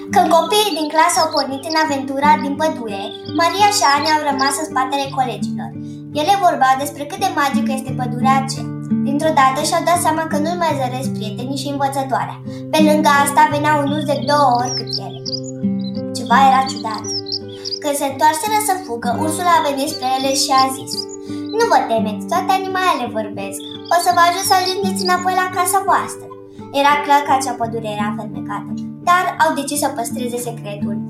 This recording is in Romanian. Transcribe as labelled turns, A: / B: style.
A: Când copiii din clasă au pornit în aventura din pădure, Maria și Ania au rămas în spatele colegilor. Ele vorbeau despre cât de magică este pădurea aceea. Dintr-o dată și-au dat seama că nu-i mai zăresc prietenii și învățătoarea. Pe lângă asta venea un urs de 2 ori cât ele. Ceva era ciudat. Când se întoarseră să fugă, ursul a venit spre ele și a zis: "Nu vă temeți, toate animalele vorbesc. O să vă ajut să ajungeți înapoi la casa voastră." Era clar că acea pădure era fermecată, dar au decis să păstreze secretul.